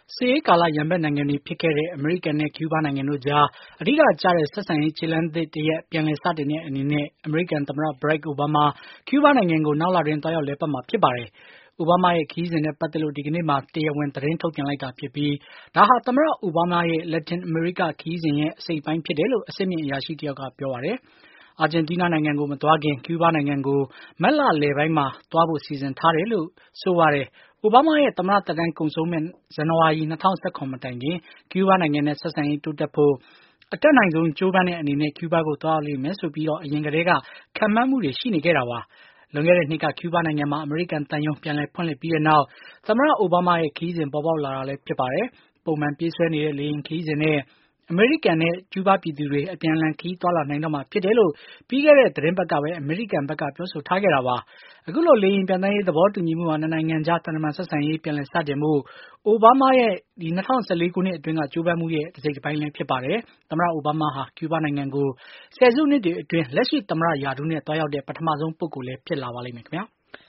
စစ်အေးကာလရန်ဘက်နိုင်ငံတွေဖြစ်ခဲ့တဲ့အမေရိကန်နဲ့ကျူးဘားနိုင်ငံတို့ကြားအဓိကကျတဲ့ဆက်ဆံရေးခြေလှမ်းသစ်တရပ်ပြန်လည်စတင်တဲ့အနေနဲ့အမေရိကန်သမ္မတ Barack Obama ကျူးဘားနိုင်ငံကိုနောက်လတွင်သွားရောက်လည်ပတ်မှာဖြစ်ပါတယ်။ အိုဘားမားရဲ့ခရီးစဉ်နဲ့ပတ်သက်လို့ဒီကနေ့မှာတရားဝင်သတင်းထုတ်ပြန်လိုက်တာဖြစ်ပြီးဒါဟာသမ္မတအိုဘားမားရဲ့လက်တင်အမေရိကခရီးစဉ်ရဲ့အစိတ်အပိုင်းဖြစ်တယ်လို့အဆင့်မြင့်အရာရှိတယောက်ကပြောပါတယ်။ အာဂျင်တီးနားနိုင်ငံကိုမသွားခင်ကျူးဘားနိုင်ငံကိုမတ်လလယ်ပိုင်းမှာသွားဖို့စီစဉ်ထားတယ်လို့ဆိုပါတယ်။ အိုဘားမားရဲ့သမ္မတသက်တမ်းကုန်ဆုံးမယ့်ဇန်နဝါရီ ၂၀၁၇ မတိုင်ခင်ကျူးဘားနိုင်ငံနဲ့ဆက်ဆံရေးတိုးတက်ဖို့အတတ်နိုင်ဆုံးကြိုးပမ်းတဲ့အနေနဲ့ကျူးဘားကိုသွားရောက်လိမ့်မယ်ဆိုပြီးအရင်ကတည်းကခန့်မှန်းမှုတွေရှိနေခဲ့တာပါ။ လွန်ခဲ့တဲ့နှစ်ကကျူးဘားနိုင်ငံမှာအမေရိကန်သံရုံးပြန်လည်ဖွင့်လှစ်ပြီးတဲ့နောက်သမ္မတအိုဘားမားရဲ့ခရီးစဉ်ပေါ်ပေါက်လာတာလည်းဖြစ်ပါတယ်။ ပုံမှန်ပြေးဆွဲနေတဲ့လေယာဉ်ခရီးစဉ်နဲ့အမေရိကန်နဲ့ကျူးဘားပြည်သူတွေအပြန်အလှန်ခရီးသွားလာနိုင်တော့မှာဖြစ်တယ်လို့ပြီးခဲ့တဲ့သီတင်းပတ်ကပဲအမေရိကန်ဘက်ကပြောဆိုထားခဲ့တာပါ။ အခုလိုလေယာဉ်ပျံသန်းရေးသဘောတူညီမှုဟာနှစ်နိုင်ငံကြားသံတမန်ဆက်ဆံရေးပြန်လည်စတင်ဖို့အိုဘားမားရဲ့၂၀၁၄ ခုနှစ်အတွင်းကကြိုးပမ်းမှုရဲ့တစိတ်တပိုင်းလည်းဖြစ်ပါတယ်။ သမ္မတအိုဘားမားဟာကျူးဘားနိုင်ငံကိုဆယ်စုနှစ်တွေအတွင်းလက်ရှိသမ္မတရာထူးနဲ့သွားရောက်တဲ့ပထမဆုံးပုဂ္ဂိုလ်လည်းဖြစ်လာပါလိမ့်မယ်ခင်ဗျာ။